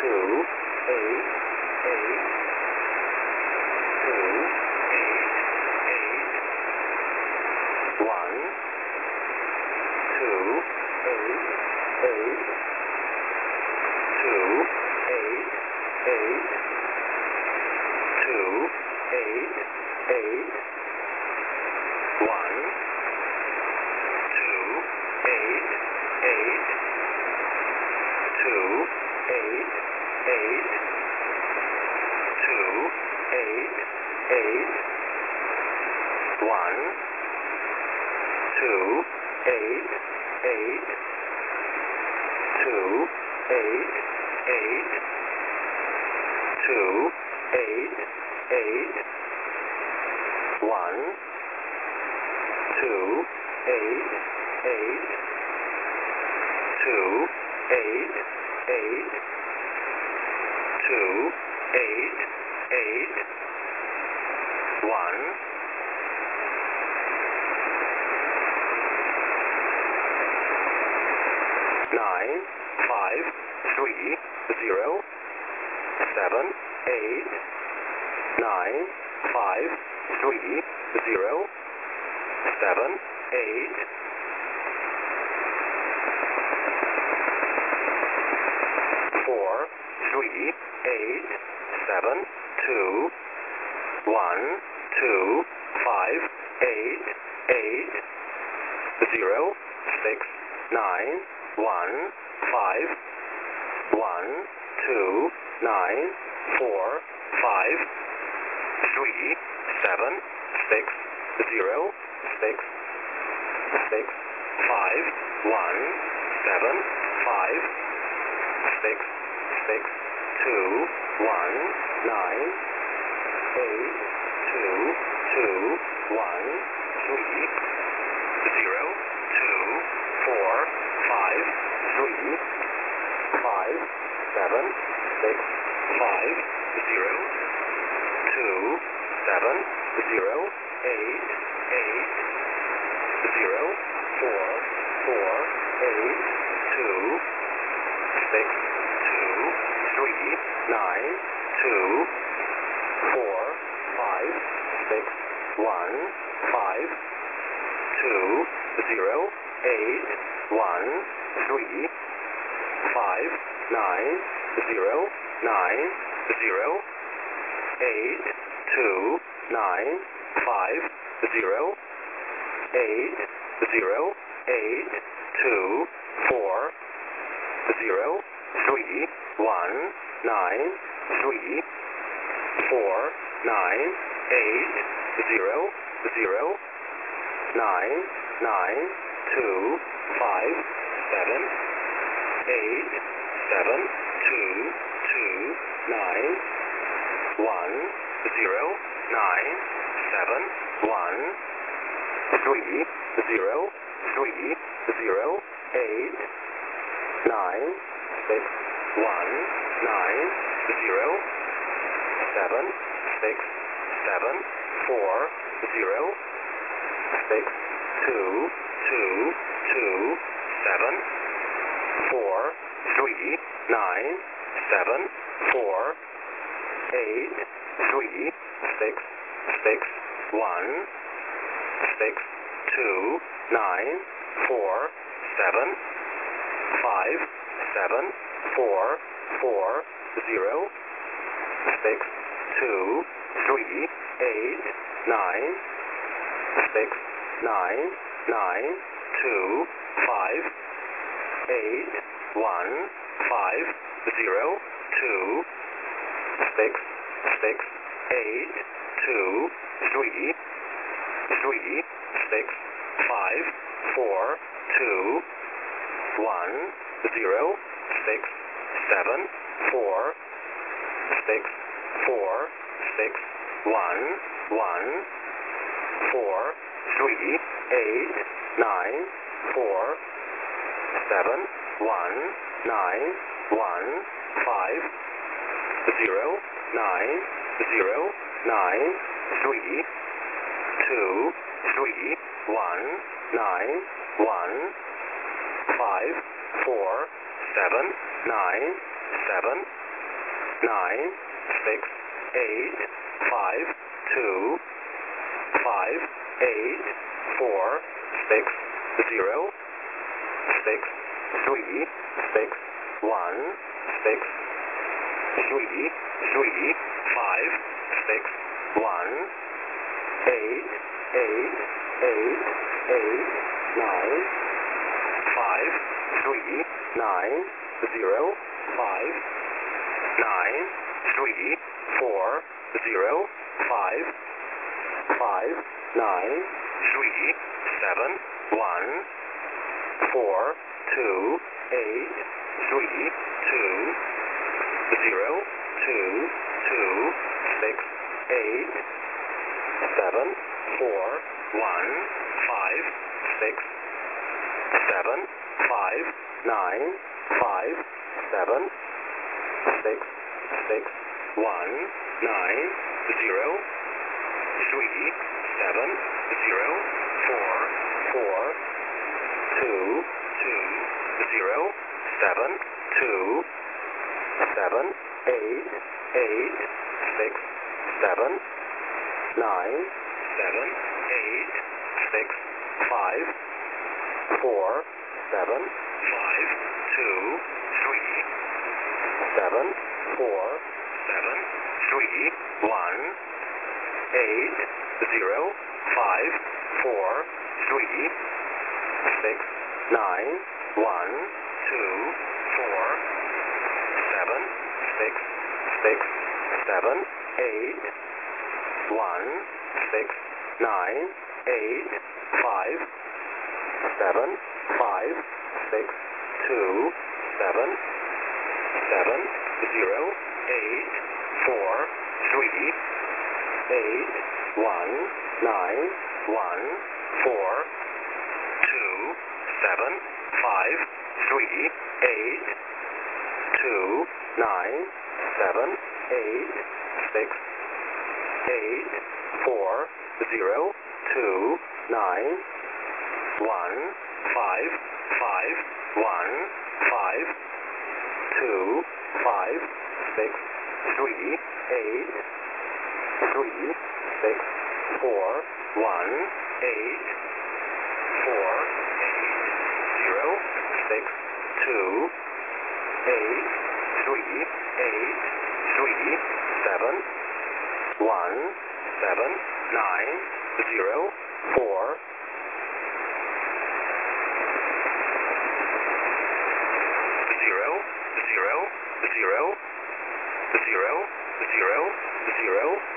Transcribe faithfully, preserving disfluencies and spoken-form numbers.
two, eight, eight, two, eight, eight, one, two, eight, eight, two, eight, eight, two, eight, eight, one, two, eight, eight, two, eight, eight, two, eight, eight, one, two, eight, eight, two, eight, eight, two, eight, eight, one, two, eight, eight, two, eight, eight, two, eight, eight, one, nine, five, three, zero, seven, eight, nine, five, three, zero, seven, eight, four, three, eight, seven, two, one, two, five, eight, eight, zero, six, nine, one, five, one, two, nine, four, five, three, seven, six, zero, six, six, five, one, seven, five, six, six, two, one, nine, eight, two, two, one, three, zero, two, four, five, three, five, seven, six, five, zero, two, seven, zero, eight, eight, zero, four, four, eight, two, six, two, three, nine, two, four, five, six, one, five, two, zero, eight, one, three, five, nine, zero, nine, zero, eight, two, nine, five, zero, eight, zero, eight, two, four, zero, three, one, nine, three, four, nine, eight, zero, zero, nine, nine, two, five, seven, eight, seven, two, two, nine, one, zero, nine, seven, one, three, zero, three, zero, eight, nine, six, one, nine, zero, seven, six, seven, four, zero, six, two, two, two, seven, four, three, nine, seven, four, eight, three, six, six, one, six, two, nine, four, seven, five, seven, four, four, zero, six, two, three, eight, nine, six, nine, nine, two, five, eight, one, five, zero, two, six, six, eight, two, three, three, six, five, four, two, one, zero, six, seven, four, six, four, six, one, one, four, three, eight, nine, four, seven, one, nine, one, five, zero, nine, zero, nine, three, two, three, one, nine, one, five, four, seven, nine, seven, nine, six, eight, five, two, five, eight, four, six, zero, six, three, six, one, six, three, three, five, six, one, eight, eight, eight, eight, nine, five, three, nine, zero, five, nine, three, four, zero, five, five, nine, three, seven, one, four, two, eight, three, two, zero, two, two, six, eight, seven, four, one, five, six, seven, five, nine, five, seven, six, six, one, nine, zero, three, seven, zero, four, four, two, two, zero, seven, two, seven, eight, eight, six, seven, nine, seven, eight, six, five, four, seven, five, two, three, seven, four, seven, three, one, eight, zero, five, four, three, six, nine, one, two, four, seven, six, six, seven, eight, one, six, nine, eight, five, seven, five, six, two, seven, seven, zero, eight, four, three, eight, one, nine, one, four, two, seven, five, three, eight, two, nine, seven, eight, six, eight, four, zero, two, nine, one, five, five, one, five, two, five, six, three, eight, three, six, four, one, eight, four, eight, zero, six, two, eight, three, eight, three, seven, one, seven, nine, zero, four, zero, zero, zero, zero, zero, zero,